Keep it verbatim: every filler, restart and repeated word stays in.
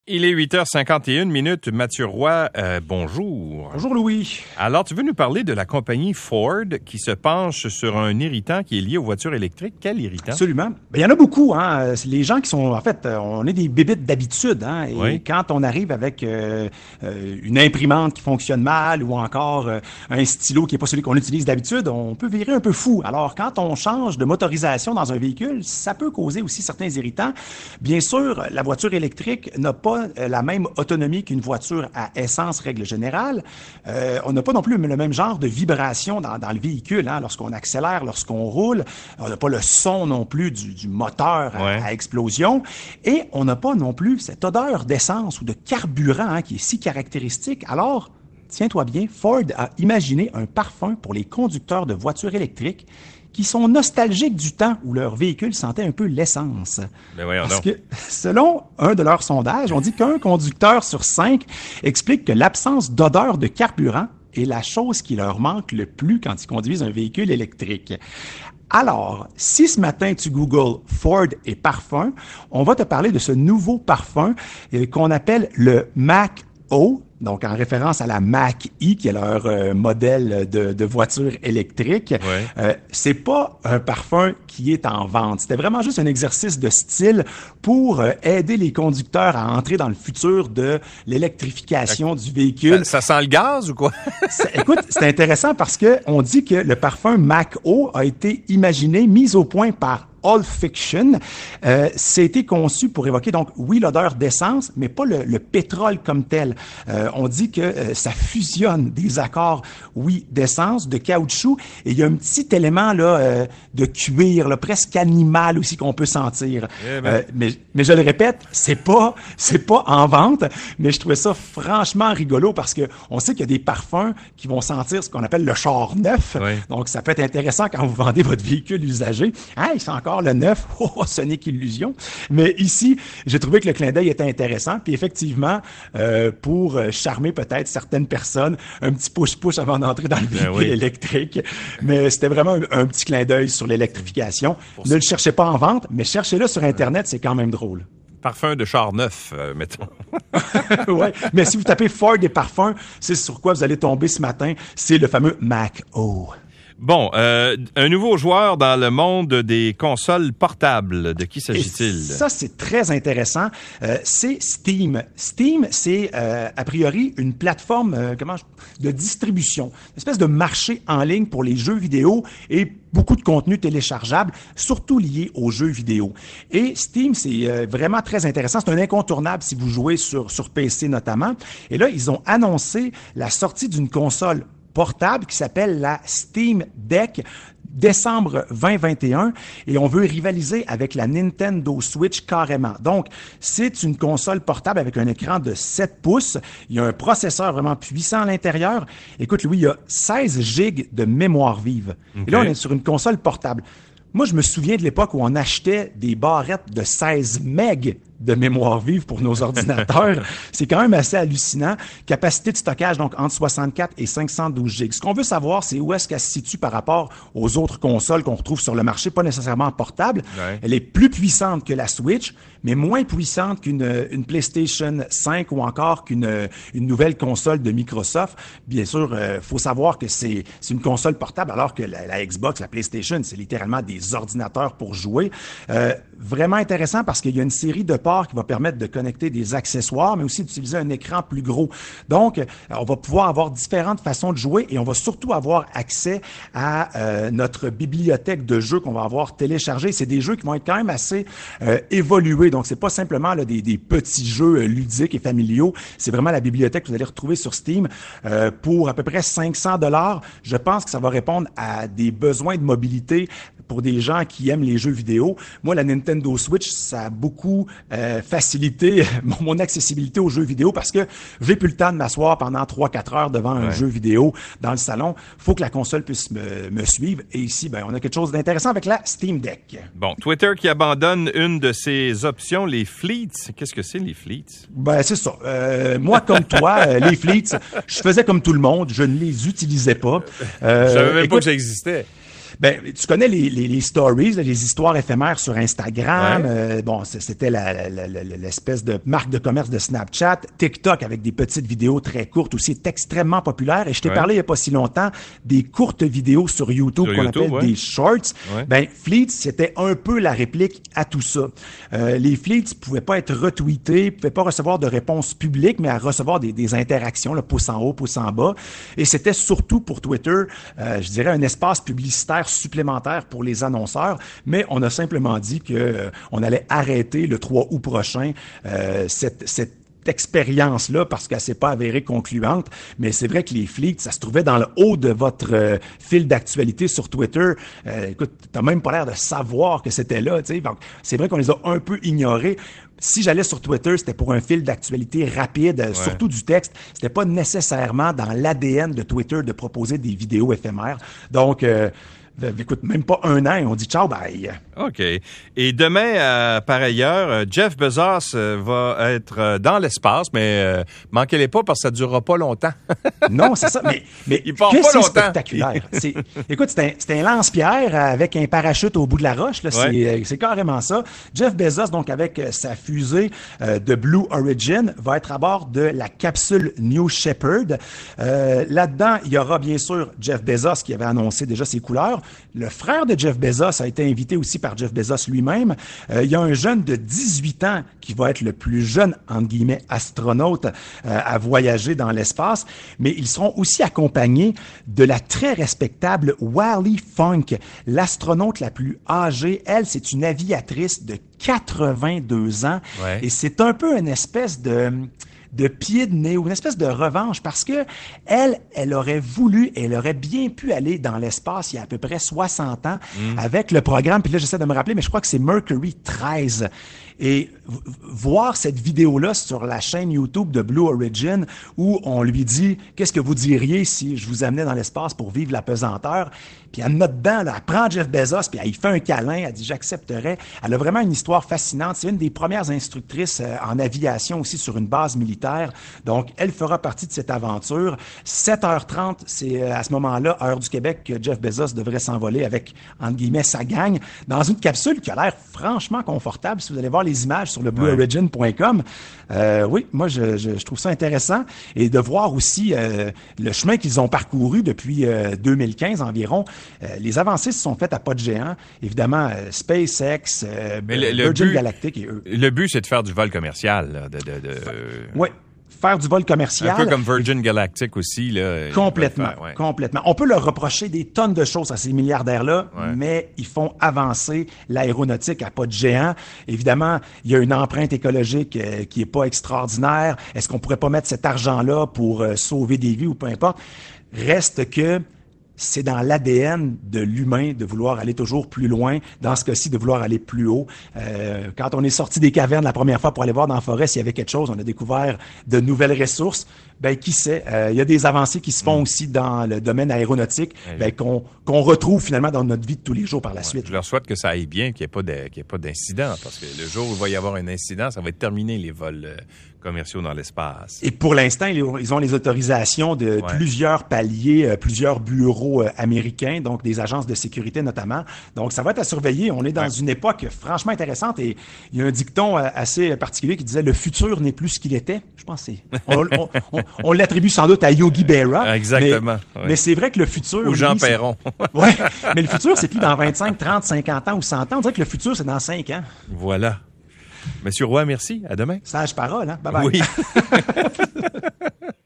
Il est huit heures cinquante et une minutes. Mathieu Roy, euh, bonjour. Bonjour Louis. Alors, tu veux nous parler de la compagnie Ford qui se penche sur un irritant qui est lié aux voitures électriques. Quel irritant? Absolument. Ben, il y en a beaucoup. Hein. Les gens qui sont, en fait, on est des bébites d'habitude. Hein. Et oui. Quand on arrive avec euh, une imprimante qui fonctionne mal ou encore euh, un stylo qui n'est pas celui qu'on utilise d'habitude, on peut virer un peu fou. Alors, quand on change de motorisation dans un véhicule, ça peut causer aussi certains irritants. Bien sûr, la voiture électrique n'a pas la même autonomie qu'une voiture à essence, règle générale. Euh, on n'a pas non plus le même genre de vibration dans, dans le véhicule. Hein, lorsqu'on accélère, lorsqu'on roule, on n'a pas le son non plus du, du moteur à, ouais. à explosion. Et on n'a pas non plus cette odeur d'essence ou de carburant hein, qui est si caractéristique. Alors, tiens-toi bien, Ford a imaginé un parfum pour les conducteurs de voitures électriques qui sont nostalgiques du temps où leur véhicule sentait un peu l'essence. Ben voyons Parce donc. que, selon un de leurs sondages, on dit qu'un conducteur sur cinq explique que l'absence d'odeur de carburant est la chose qui leur manque le plus quand ils conduisent un véhicule électrique. Alors, si ce matin tu googles Ford et parfum, on va te parler de ce nouveau parfum euh, qu'on appelle le Mach-O, donc en référence à la Mach-E, qui est leur euh, modèle de, de voiture électrique. Ouais. Euh, c'est pas un parfum qui est en vente. C'était vraiment juste un exercice de style pour euh, aider les conducteurs à entrer dans le futur de l'électrification du véhicule. Ça, ça sent le gaz ou quoi? C'est, écoute, c'est intéressant parce que on dit que le parfum Mach-O a été imaginé, mis au point par Olfiction. Euh, c'était conçu pour évoquer, donc, oui, l'odeur d'essence, mais pas le, le pétrole comme tel. Euh, on dit que euh, ça fusionne des accords, oui, d'essence, de caoutchouc, et il y a un petit élément là euh, de cuir, là, presque animal aussi qu'on peut sentir. Eh ben. euh, mais, mais je le répète, c'est pas, c'est pas en vente, mais je trouvais ça franchement rigolo parce que on sait qu'il y a des parfums qui vont sentir ce qu'on appelle le char neuf. Oui. Donc, ça peut être intéressant quand vous vendez votre véhicule usagé. Hein, c'est encore le neuf, oh, ce n'est qu'illusion. Mais ici, j'ai trouvé que le clin d'œil était intéressant. Puis effectivement, euh, pour charmer peut-être certaines personnes, un petit push-push avant d'entrer dans le véhicule ben oui. électrique. Mais c'était vraiment un, un petit clin d'œil sur l'électrification. Pour ne ça. Le cherchez pas en vente, mais cherchez-le sur Internet, c'est quand même drôle. Parfum de char neuf, euh, mettons. Ouais, mais si vous tapez Ford et parfum, c'est sur quoi vous allez tomber ce matin. C'est le fameux Mach-O. Bon, euh, un nouveau joueur dans le monde des consoles portables. De qui s'agit-il? Et ça, c'est très intéressant. Euh, c'est Steam. Steam, c'est euh, a priori une plateforme euh, comment je... de distribution, une espèce de marché en ligne pour les jeux vidéo et beaucoup de contenu téléchargeable, surtout lié aux jeux vidéo. Et Steam, c'est euh, vraiment très intéressant. C'est un incontournable si vous jouez sur, sur P C notamment. Et là, ils ont annoncé la sortie d'une console portable qui s'appelle la Steam Deck, décembre vingt vingt et un, et on veut rivaliser avec la Nintendo Switch carrément. Donc, c'est une console portable avec un écran de sept pouces. Il y a un processeur vraiment puissant à l'intérieur. Écoute, Louis, il y a seize gigs de mémoire vive. Okay. Et là, on est sur une console portable. Moi, je me souviens de l'époque où on achetait des barrettes de seize mégas de mémoire vive pour nos ordinateurs. C'est quand même assez hallucinant. Capacité de stockage, donc, entre soixante-quatre et cinq cent douze gigs. Ce qu'on veut savoir, c'est où est-ce qu'elle se situe par rapport aux autres consoles qu'on retrouve sur le marché, pas nécessairement portable. Ouais. Elle est plus puissante que la Switch, mais moins puissante qu'une une PlayStation cinq ou encore qu'une une nouvelle console de Microsoft. Bien sûr, euh, faut savoir que c'est, c'est une console portable, alors que la, la Xbox, la PlayStation, c'est littéralement des ordinateurs pour jouer. Euh, vraiment intéressant parce qu'il y a une série de ports qui va permettre de connecter des accessoires, mais aussi d'utiliser un écran plus gros. Donc, on va pouvoir avoir différentes façons de jouer et on va surtout avoir accès à euh, notre bibliothèque de jeux qu'on va avoir téléchargés. C'est des jeux qui vont être quand même assez euh, évolués. Donc, c'est pas simplement là, des, des petits jeux euh, ludiques et familiaux. C'est vraiment la bibliothèque que vous allez retrouver sur Steam euh, pour à peu près cinq cents dollars. Je pense que ça va répondre à des besoins de mobilité pour des gens qui aiment les jeux vidéo. Moi, la Nintendo Switch, ça a beaucoup euh, facilité mon, mon accessibilité aux jeux vidéo parce que j'ai plus le temps de m'asseoir pendant trois quatre heures devant un ouais. jeu vidéo dans le salon. Faut que la console puisse me, me suivre. Et ici, ben, on a quelque chose d'intéressant avec la Steam Deck. Bon, Twitter qui abandonne une de ses options, les fleets. Qu'est-ce que c'est, les fleets? Ben, c'est ça. Euh, moi, comme toi, euh, les fleets, je faisais comme tout le monde. Je ne les utilisais pas. Euh, je savais même écoute, pas que ça existait. Ben, tu connais les, les, les stories, les histoires éphémères sur Instagram. Ouais. Euh, bon, c'était la, la, la, l'espèce de marque de commerce de Snapchat. TikTok avec des petites vidéos très courtes aussi est extrêmement populaire. Et je t'ai ouais. parlé il n'y a pas si longtemps des courtes vidéos sur YouTube sur qu'on YouTube, appelle ouais. des shorts. Ouais. Ben, Fleets, c'était un peu la réplique à tout ça. Euh, les Fleets pouvaient pas être retweetés, pouvaient pas recevoir de réponses publiques, mais à recevoir des, des interactions, là, pouce en haut, pouce en bas. Et c'était surtout pour Twitter, euh, je dirais, un espace publicitaire supplémentaire pour les annonceurs. Mais on a simplement dit que euh, on allait arrêter le trois août prochain euh, cette, cette expérience-là parce qu'elle s'est pas avérée concluante, mais c'est vrai que les Fleets, ça se trouvait dans le haut de votre euh, fil d'actualité sur Twitter. Euh, écoute, t'as même pas l'air de savoir que c'était là, tu sais. Donc, c'est vrai qu'on les a un peu ignorés. Si j'allais sur Twitter, c'était pour un fil d'actualité rapide, ouais. surtout du texte. C'était pas nécessairement dans l'A D N de Twitter de proposer des vidéos éphémères. Donc, euh, écoute, même pas un an et on dit ciao, bye. OK. Et demain, euh, par ailleurs, Jeff Bezos euh, va être euh, dans l'espace, mais euh, manquez-les pas parce que ça durera pas longtemps. Non, c'est ça. Mais, mais il part que pas c'est longtemps. Spectaculaire. C'est, écoute, c'est un, c'est un lance-pierre avec un parachute au bout de la roche. Là. Ouais. C'est, c'est carrément ça. Jeff Bezos, donc avec sa fusée euh, de Blue Origin, va être à bord de la capsule New Shepard. Euh, là-dedans, il y aura bien sûr Jeff Bezos qui avait annoncé déjà ses couleurs. Le frère de Jeff Bezos a été invité aussi par Jeff Bezos lui-même. Euh, il y a un jeune de dix-huit ans qui va être le plus jeune, entre guillemets, astronaute euh, à voyager dans l'espace. Mais ils seront aussi accompagnés de la très respectable Wally Funk, l'astronaute la plus âgée. Elle, c'est une aviatrice de quatre-vingt-deux ans. Ouais. Et c'est un peu une espèce de... de pied de nez ou une espèce de revanche parce que elle, elle aurait voulu, elle aurait bien pu aller dans l'espace il y a à peu près soixante ans mmh. avec le programme, puis là j'essaie de me rappeler, mais je crois que c'est Mercury treize. Et v- voir cette vidéo-là sur la chaîne YouTube de Blue Origin où on lui dit « Qu'est-ce que vous diriez si je vous amenais dans l'espace pour vivre la pesanteur? » Puis elle note dedans, là, elle prend Jeff Bezos, puis elle lui fait un câlin, elle dit « J'accepterais. » Elle a vraiment une histoire fascinante. C'est une des premières instructrices euh, en aviation aussi sur une base militaire. Donc, elle fera partie de cette aventure. sept heures trente, c'est euh, à ce moment-là, heure du Québec, que Jeff Bezos devrait s'envoler avec, entre guillemets, sa gang, dans une capsule qui a l'air franchement confortable. Si vous allez voir les images sur le blue origin point com. Euh, oui, moi, je, je, je trouve ça intéressant. Et de voir aussi euh, le chemin qu'ils ont parcouru depuis euh, deux mille quinze environ. Euh, les avancées se sont faites à pas de géant. Évidemment, euh, SpaceX, euh, Mais le, le Virgin but, Galactic et eux. Le but, c'est de faire du vol commercial. Là, de, de, de... Oui. Faire du vol commercial. Un peu comme Virgin Galactic aussi. Là, complètement, faire, ouais. complètement. On peut leur reprocher des tonnes de choses à ces milliardaires-là, ouais. mais ils font avancer l'aéronautique à pas de géant. Évidemment, il y a une empreinte écologique euh, qui est pas extraordinaire. Est-ce qu'on pourrait pas mettre cet argent-là pour euh, sauver des vies ou peu importe? Reste que c'est dans l'A D N de l'humain de vouloir aller toujours plus loin, dans ce cas-ci, de vouloir aller plus haut. Euh, quand on est sorti des cavernes la première fois pour aller voir dans la forêt s'il y avait quelque chose, on a découvert de nouvelles ressources. Ben, qui sait, euh, il y a des avancées qui se font mmh. aussi dans le domaine aéronautique, ouais, ben, qu'on, qu'on retrouve finalement dans notre vie de tous les jours par la ouais, suite. Je leur souhaite que ça aille bien, qu'il n'y ait pas de, qu'il y ait pas d'incident, parce que le jour où il va y avoir un incident, ça va être terminé les vols euh, commerciaux dans l'espace. Et pour l'instant, ils ont les autorisations de ouais. plusieurs paliers, euh, plusieurs bureaux euh, américains, donc des agences de sécurité notamment. Donc, ça va être à surveiller. On est dans ouais. une époque franchement intéressante et il y a un dicton euh, assez particulier qui disait « Le futur n'est plus ce qu'il était ». Je pense que c'est... On, on, on, on l'attribue sans doute à Yogi Berra. Exactement. Mais, ouais. mais c'est vrai que le futur... Ou Jean Perron. Oui, mais le futur, c'est plus dans vingt-cinq, trente, cinquante ans ou cent ans. On dirait que le futur, c'est dans cinq ans. Voilà. Monsieur Roy, merci. À demain. Sage parole, hein? Bye bye. Oui.